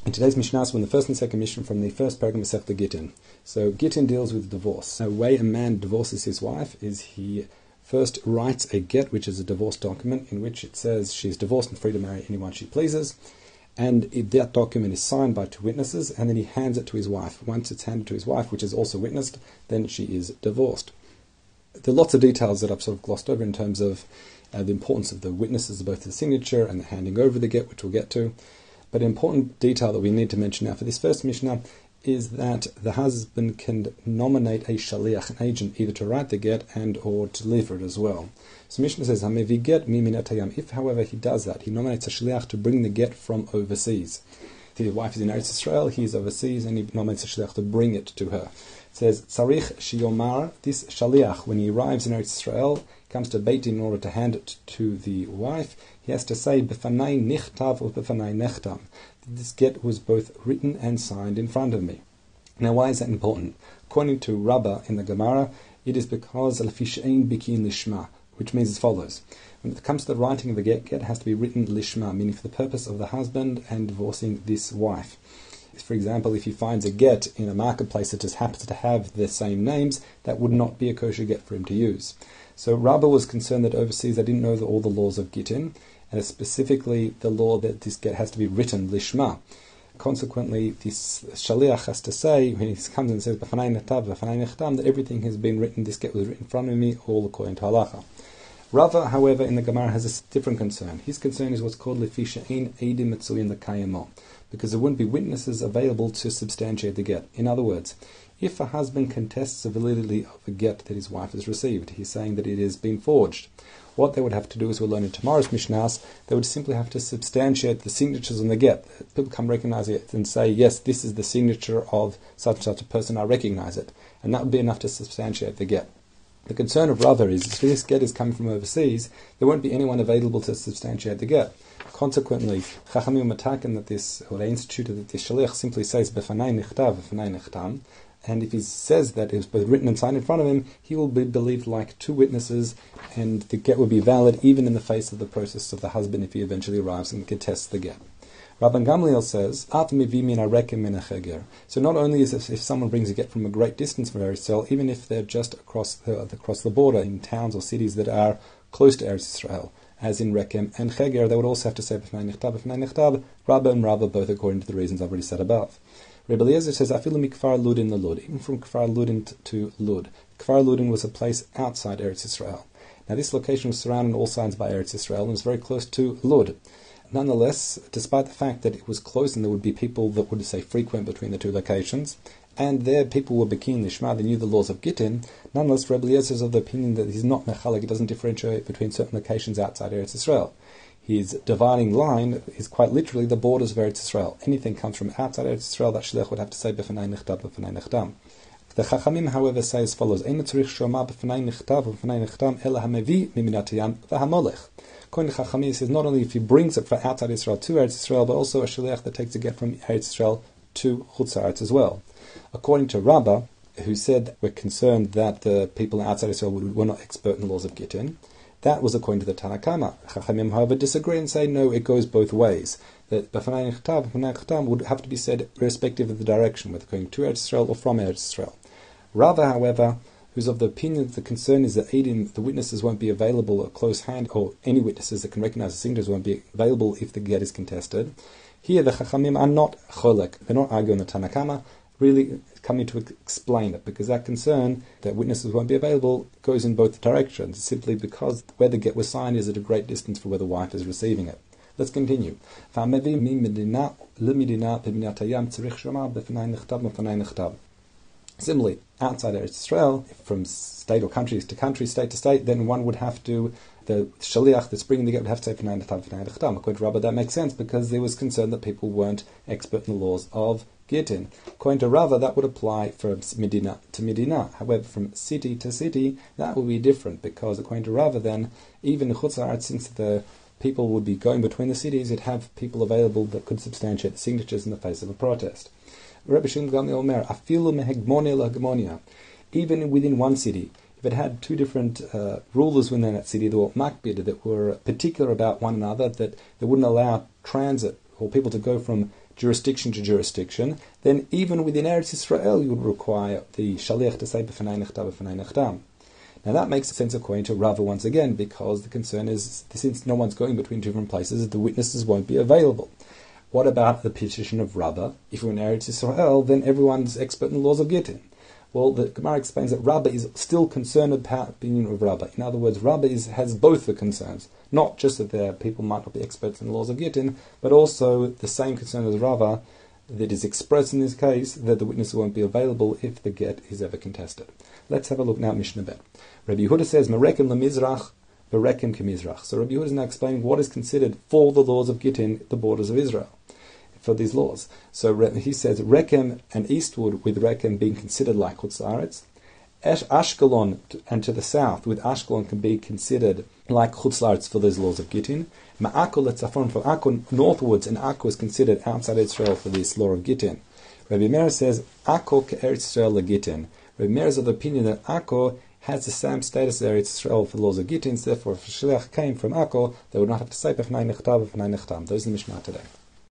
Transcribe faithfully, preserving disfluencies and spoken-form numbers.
In today's Mishnah, we're in the first and second Mishnah from the first paragraph of Masechta Gittin. So Gittin deals with divorce. The way a man divorces his wife is he first writes a get, which is a divorce document, in which it says she is divorced and free to marry anyone she pleases. And it, that document is signed by two witnesses, and then he hands it to his wife. Once it's handed to his wife, which is also witnessed, then she is divorced. There are lots of details that I've sort of glossed over in terms of uh, the importance of the witnesses, both the signature and the handing over the get, which we'll get to. But an important detail that we need to mention now for this first Mishnah is that the husband can nominate a shaliach, an agent, either to write the get and or to deliver it as well. So Mishnah says, Hamevi get miminatayam. If, however, he does that, he nominates a shaliach to bring the get from overseas. If his wife is in Eretz Israel, he is overseas, and he nominates a shaliach to bring it to her. It says, Tzarich shiyomar, this shaliach, when he arrives in Eretz Israel, comes to Beit Din in order to hand it to the wife, he has to say, Befanai nichtav or Befanai nechtam. This get was both written and signed in front of me. Now, why is that important? According to Rabbah in the Gemara, it is because Lefi she'ein bikin lishma, which means as follows. When it comes to the writing of the get, get has to be written lishma, meaning for the purpose of the husband and divorcing this wife. For example, if he finds a get in a marketplace that just happens to have the same names, that would not be a kosher get for him to use. So Rabbah was concerned that overseas they didn't know the, all the laws of Gittin, and specifically the law that this get has to be written lishma. Consequently, this shaliach has to say, when he comes and says b'fanai nechtav, b'fanai nechtam, that everything has been written, this get was written in front of me, all according to halacha. Rava, however, in the Gemara has a different concern. His concern is what's called lefi she'ein eidim metzuyin lekayemo, because there wouldn't be witnesses available to substantiate the get. In other words, if a husband contests the validity of a get that his wife has received, he's saying that it has been forged. What they would have to do, as we'll learn in tomorrow's Mishnahs, they would simply have to substantiate the signatures on the get. People come recognize it and say, yes, this is the signature of such and such a person, I recognize it. And that would be enough to substantiate the get. The concern of Rabbah is, if this get is coming from overseas, there won't be anyone available to substantiate the get. Consequently, Chachamim mataken that this, or they instituted that this shaliach simply says, Befanai nichtav, Befanai nechtam, and if he says that it was both written and signed in front of him, he will be believed like two witnesses, and the get will be valid even in the face of the process of the husband if he eventually arrives and contests the get. Rabban Gamliel says, so not only is it if someone brings a get from a great distance from Eretz Israel, even if they're just across the, across the border in towns or cities that are close to Eretz Israel, as in Rekem and Cheger, they would also have to say B'fnai Nechtav, B'fnai Nechtav, Rabbah and Rabbah, both according to the reasons I've already said above. Rebbe Eliezer says, Afilu mikfar Ludin the Lud, even from Kfar Ludin to Lud. Kfar Ludin was a place outside Eretz Israel. Now this location was surrounded on all sides by Eretz Israel and was very close to Lud. Nonetheless, despite the fact that it was close and there would be people that would say frequent between the two locations, and there people were Bekin Lishma, they knew the laws of Gittin, nonetheless Rebbe Eliezer is of the opinion that he's not Mechalek, he doesn't differentiate between certain locations outside Eretz Israel. His dividing line is quite literally the borders of Eretz Israel. Anything comes from outside Eretz Israel, that Shliach would have to say B'fanai Nechtav, B'fanai Nechtam. The Chachamim, however, say as follows: Ein tzarich shoma B'fanai Nechtav, B'fanai Nechtam, ela hamevi miminatayam v'hamolech. According to Chachamim, it says not only if he brings it from outside Israel to Eretz Israel, but also a Shliach that takes a get from Eretz Israel to Chutz Haaretz as well. According to Rabbah, who said we're concerned that the people outside Israel were not expert in the laws of Gittin, that was according to the Tanna Kama. Chachamim, however, disagree and say no, it goes both ways. That B'fanai Nechtav, B'fanai Nechtam would have to be said irrespective of the direction, whether going to Eretz Israel or from Eretz Israel. Rabbah, however, who's of the opinion that the concern is that Eidim, the witnesses won't be available at close hand, or any witnesses that can recognize the signatures won't be available if the get is contested. Here the Chachamim are not cholek, they're not arguing the Tanna Kama, really coming to explain it, because that concern that witnesses won't be available goes in both directions, simply because where the get was signed is at a great distance from where the wife is receiving it. Let's continue. Similarly, outside Eretz Israel, from state or country to country, state to state, then one would have to, the shaliach that's bringing the get would have to say B'fanai Nechtav, B'fanai Nechtam. According to Rabbah, that makes sense because there was concern that people weren't expert in the laws of Gittin. According to Rabbah, that would apply from Medina to Medina. However, from city to city, that would be different because according to Rabbah, then even in Chutz Haaretz, since the people would be going between the cities, it'd have people available that could substantiate the signatures in the face of a protest. Rebbe Shimon Gamliel Omer, afilu mehegmonia lahegmonia, even within one city, if it had two different uh, rulers within that city that were makbid, that were particular about one another, that they wouldn't allow transit or people to go from jurisdiction to jurisdiction, then even within Eretz Yisrael you would require the shaliach to say b'fnei nechtam b'fnei nechtam. Now that makes sense according to Rava once again, because the concern is, since no one's going between two different places, the witnesses won't be available. What about the position of Rava? If we're in Eretz Yisrael, then everyone's expert in the laws of Gittin. Well, the Gemara explains that Rava is still concerned about the opinion of Rava. In other words, Rava is, has both the concerns. Not just that there people might not be experts in the laws of Gittin, but also the same concern as Rava that is expressed in this case, that the witnesses won't be available if the get is ever contested. Let's have a look now at Mishnah Bet. Rabbi Yehuda says, Merekem lemizrach, Verekem kemizrach. So Rabbi Yehuda is now explaining what is considered for the laws of Gittin, the borders of Israel, for these laws. So he says, Rekem and eastward, with Rekem being considered like Chutz La'aretz. Ashkelon, and to the south, with Ashkelon, can be considered like Chutz La'aretz for these laws of Gittin. Ma'ako letzafon, from Akko northwards, and Akko is considered outside Israel for this law of Gittin. Rabbi Meir says, Akko ke'eretz Israel leGittin. Rabbi Meir is of the opinion that Akko has the same status as Eretz Israel for the laws of Gittin, therefore if a shliach came from Akko, they would not have to say b'fnei nechtam b'fnei nechtam. Those are the Mishnah today.